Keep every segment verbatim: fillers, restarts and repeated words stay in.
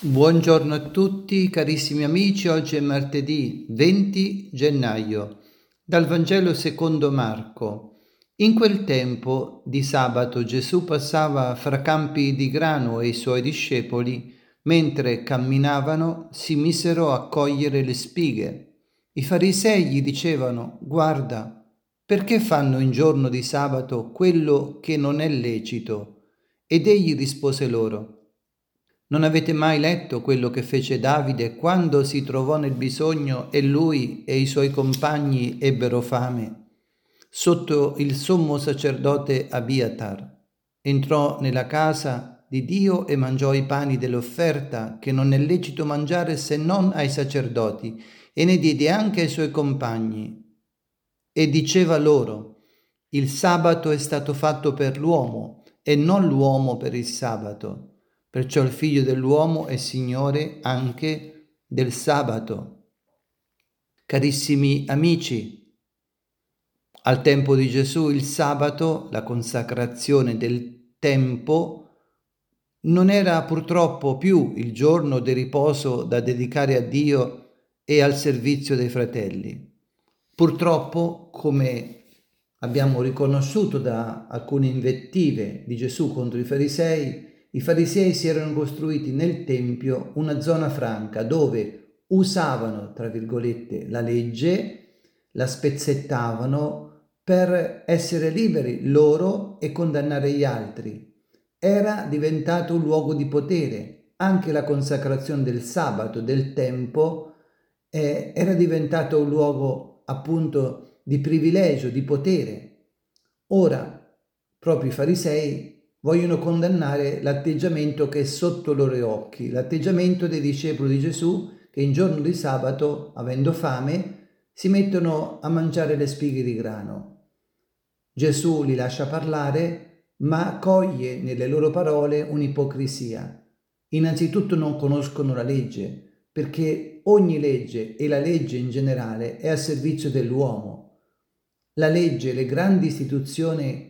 Buongiorno a tutti carissimi amici, oggi è martedì venti gennaio. Dal Vangelo secondo Marco. In quel tempo di sabato Gesù passava fra campi di grano e i suoi discepoli, mentre camminavano, si misero a cogliere le spighe. I farisei gli dicevano: «Guarda, perché fanno in giorno di sabato quello che non è lecito?» Ed egli rispose loro: «Non avete mai letto quello che fece Davide quando si trovò nel bisogno e lui e i suoi compagni ebbero fame? Sotto il sommo sacerdote Abiatar entrò nella casa di Dio e mangiò i pani dell'offerta che non è lecito mangiare se non ai sacerdoti, e ne diede anche ai suoi compagni. E diceva loro: il sabato è stato fatto per l'uomo e non l'uomo per il sabato. Perciò il Figlio dell'uomo è Signore anche del sabato». Carissimi amici, al tempo di Gesù il sabato, la consacrazione del tempo, non era purtroppo più il giorno di riposo da dedicare a Dio e al servizio dei fratelli. Purtroppo, come abbiamo riconosciuto da alcune invettive di Gesù contro i farisei, i farisei si erano costruiti nel Tempio una zona franca dove usavano, tra virgolette, la legge, la spezzettavano per essere liberi loro e condannare gli altri. Era diventato un luogo di potere. Anche la consacrazione del sabato, del tempo, eh, era diventato un luogo appunto di privilegio, di potere. Ora, proprio i farisei vogliono condannare l'atteggiamento che è sotto i loro occhi, l'atteggiamento dei discepoli di Gesù che in giorno di sabato, avendo fame, si mettono a mangiare le spighe di grano. Gesù li lascia parlare, ma coglie nelle loro parole un'ipocrisia. Innanzitutto non conoscono la legge, perché ogni legge e la legge in generale è a servizio dell'uomo. La legge, le grandi istituzioni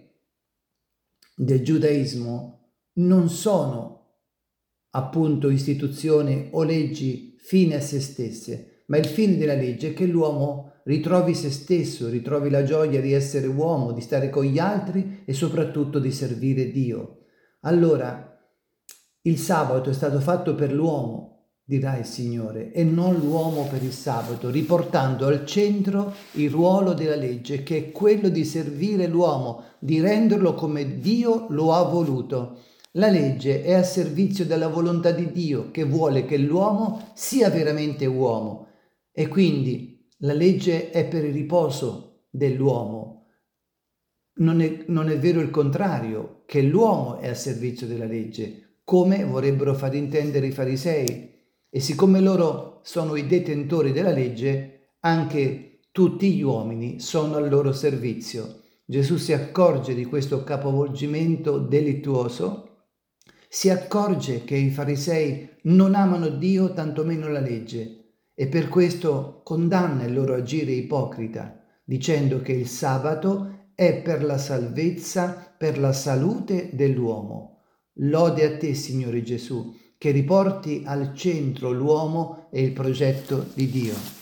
del giudaismo non sono appunto istituzioni o leggi fine a se stesse, ma il fine della legge è che l'uomo ritrovi se stesso, ritrovi la gioia di essere uomo, di stare con gli altri e soprattutto di servire Dio. Allora, il sabato è stato fatto per l'uomo, dirà il Signore, e non l'uomo per il sabato, riportando al centro il ruolo della legge, che è quello di servire l'uomo, di renderlo come Dio lo ha voluto. La legge è a servizio della volontà di Dio, che vuole che l'uomo sia veramente uomo, e quindi la legge è per il riposo dell'uomo. Non è, non è vero il contrario, che l'uomo è a servizio della legge, come vorrebbero far intendere i farisei. E siccome loro sono i detentori della legge, anche tutti gli uomini sono al loro servizio. Gesù si accorge di questo capovolgimento delittuoso, si accorge che i farisei non amano Dio, tantomeno la legge, e per questo condanna il loro agire ipocrita, dicendo che il sabato è per la salvezza, per la salute dell'uomo. Lode a te, Signore Gesù, che riporti al centro l'uomo e il progetto di Dio.